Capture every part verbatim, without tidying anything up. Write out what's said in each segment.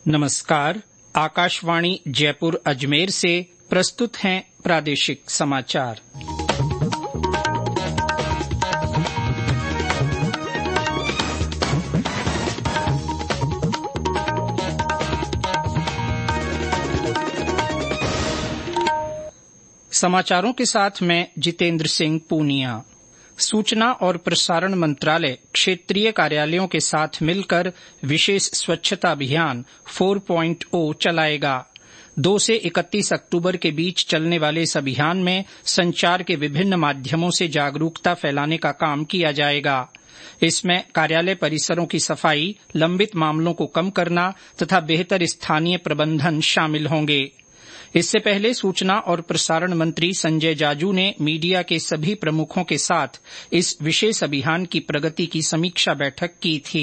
नमस्कार। आकाशवाणी जयपुर अजमेर से प्रस्तुत हैं प्रादेशिक समाचार। समाचारों के साथ मैं जितेंद्र सिंह पूनिया। सूचना और प्रसारण मंत्रालय क्षेत्रीय कार्यालयों के साथ मिलकर विशेष स्वच्छता अभियान चार पॉइंट ज़ीरो चलाएगा। दो से इकतीस अक्टूबर के बीच चलने वाले इस अभियान में संचार के विभिन्न माध्यमों से जागरूकता फैलाने का काम किया जाएगा। इसमें कार्यालय परिसरों की सफाई, लंबित मामलों को कम करना तथा बेहतर स्थानीय प्रबंधन शामिल होंगे। इससे पहले सूचना और प्रसारण मंत्री संजय जाजू ने मीडिया के सभी प्रमुखों के साथ इस विशेष अभियान की प्रगति की समीक्षा बैठक की थी।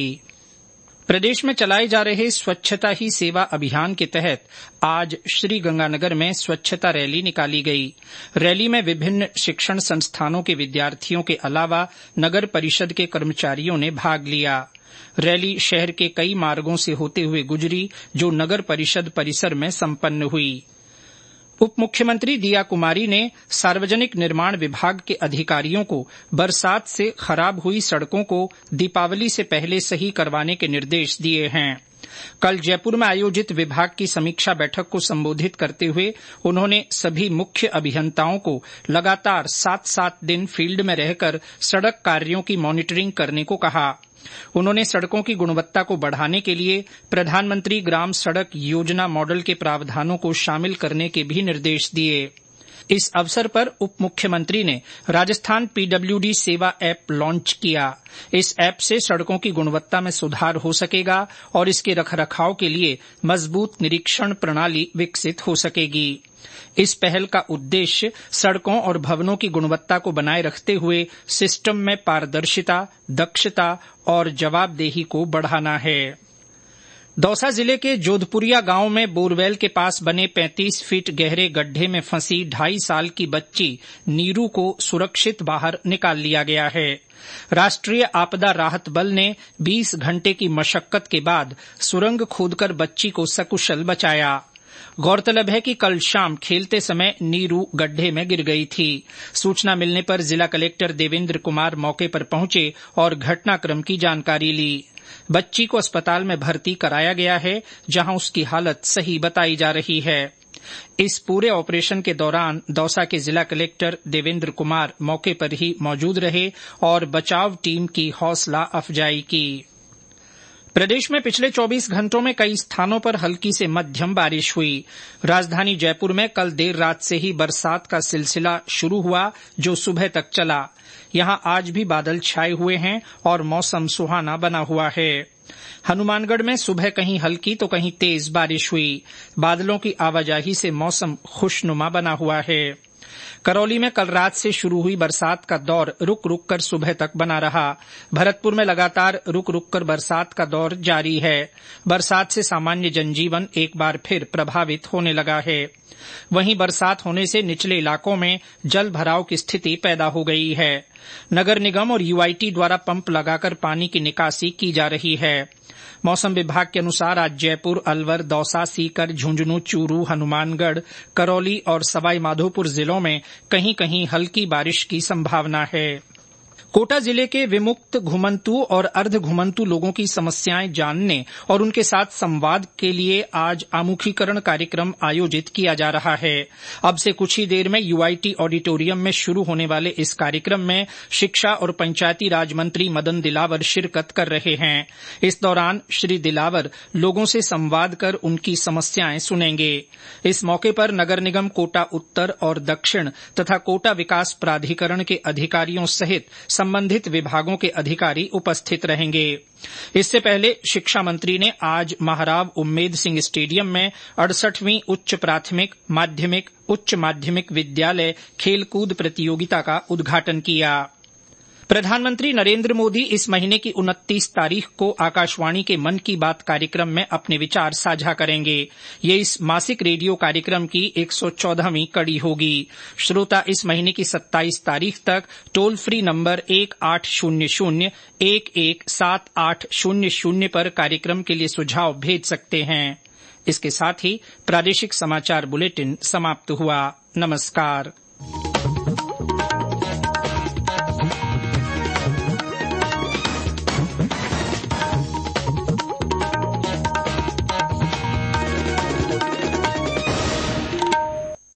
प्रदेश में चलाए जा रहे स्वच्छता ही सेवा अभियान के तहत आज श्रीगंगानगर में स्वच्छता रैली निकाली गई। रैली में विभिन्न शिक्षण संस्थानों के विद्यार्थियों के अलावा नगर परिषद के कर्मचारियों ने भाग लिया। रैली शहर के कई मार्गों से होते हुए गुजरी, जो नगर परिषद परिसर में संपन्न हुई। उप मुख्यमंत्री दिया कुमारी ने सार्वजनिक निर्माण विभाग के अधिकारियों को बरसात से खराब हुई सड़कों को दीपावली से पहले सही करवाने के निर्देश दिए हैं। कल जयपुर में आयोजित विभाग की समीक्षा बैठक को संबोधित करते हुए उन्होंने सभी मुख्य अभियंताओं को लगातार सात सात दिन फील्ड में रहकर सड़क कार्यों की मॉनिटरिंग करने को कहा। उन्होंने सड़कों की गुणवत्ता को बढ़ाने के लिए प्रधानमंत्री ग्राम सड़क योजना मॉडल के प्रावधानों को शामिल करने के भी निर्देश दिए। इस अवसर पर उप मुख्यमंत्री ने राजस्थान पीडब्ल्यूडी सेवा ऐप लॉन्च किया। इस ऐप से सड़कों की गुणवत्ता में सुधार हो सकेगा और इसके रखरखाव के लिए मजबूत निरीक्षण प्रणाली विकसित हो सकेगी। इस पहल का उद्देश्य सड़कों और भवनों की गुणवत्ता को बनाए रखते हुए सिस्टम में पारदर्शिता, दक्षता और जवाबदेही को बढ़ाना है। दौसा जिले के जोधपुरिया गांव में बोरवेल के पास बने पैंतीस फीट गहरे गड्ढे में फंसी ढाई साल की बच्ची नीरू को सुरक्षित बाहर निकाल लिया गया है। राष्ट्रीय आपदा राहत बल ने बीस घंटे की मशक्कत के बाद सुरंग खोदकर बच्ची को सकुशल बचाया। गौरतलब है कि कल शाम खेलते समय नीरू गड्ढे में गिर गई थी। सूचना मिलने पर जिला कलेक्टर देवेंद्र कुमार मौके पर पहुंचे और घटनाक्रम की जानकारी ली। बच्ची को अस्पताल में भर्ती कराया गया है, जहां उसकी हालत सही बताई जा रही है। इस पूरे ऑपरेशन के दौरान दौसा के जिला कलेक्टर देवेंद्र कुमार मौके पर ही मौजूद रहे और बचाव टीम की हौसला अफजाई की। प्रदेश में पिछले चौबीस घंटों में कई स्थानों पर हल्की से मध्यम बारिश हुई। राजधानी जयपुर में कल देर रात से ही बरसात का सिलसिला शुरू हुआ, जो सुबह तक चला। यहां आज भी बादल छाए हुए हैं और मौसम सुहाना बना हुआ है। हनुमानगढ़ में सुबह कहीं हल्की तो कहीं तेज बारिश हुई। बादलों की आवाजाही से मौसम खुशनुमा बना हुआ है। करौली में कल रात से शुरू हुई बरसात का दौर रुक रुक कर सुबह तक बना रहा। भरतपुर में लगातार रुक रुक कर बरसात का दौर जारी है। बरसात से सामान्य जनजीवन एक बार फिर प्रभावित होने लगा है। वहीं बरसात होने से निचले इलाकों में जल भराव की स्थिति पैदा हो गई है। नगर निगम और यूआईटी द्वारा पंप लगाकर पानी की निकासी की जा रही है। मौसम विभाग के अनुसार आज जयपुर, अलवर, दौसा, सीकर, झुंझुनू, चूरू, हनुमानगढ़, करौली और सवाई माधोपुर जिलों में कहीं कहीं हल्की बारिश की संभावना है। कोटा जिले के विमुक्त घुमंतु और अर्ध घुमंतु लोगों की समस्याएं जानने और उनके साथ संवाद के लिए आज आमुखीकरण कार्यक्रम आयोजित किया जा रहा है। अब से कुछ ही देर में यूआईटी ऑडिटोरियम में शुरू होने वाले इस कार्यक्रम में शिक्षा और पंचायती राज मंत्री मदन दिलावर शिरकत कर रहे हैं। इस दौरान श्री दिलावर लोगों से संवाद कर उनकी समस्याएं सुनेंगे। इस मौके पर नगर निगम कोटा उत्तर और दक्षिण तथा कोटा विकास प्राधिकरण के अधिकारियों सहित संबंधित विभागों के अधिकारी उपस्थित रहेंगे। इससे पहले शिक्षा मंत्री ने आज महाराव उम्मेद सिंह स्टेडियम में अड़सठवीं उच्च प्राथमिक, माध्यमिक, उच्च माध्यमिक विद्यालय खेलकूद प्रतियोगिता का उद्घाटन किया। प्रधानमंत्री नरेंद्र मोदी इस महीने की उनतीस तारीख को आकाशवाणी के मन की बात कार्यक्रम में अपने विचार साझा करेंगे। ये इस मासिक रेडियो कार्यक्रम की एक सौ चौदहवीं कड़ी होगी। श्रोता इस महीने की सत्ताईस तारीख तक टोल फ्री नंबर एक आठ शून्य शून्य एक एक सात आठ शून्य शून्य पर कार्यक्रम के लिए सुझाव भेज सकते हैं। इसके साथ ही प्रादेशिक समाचार बुलेटिन समाप्त हुआ। नमस्कार।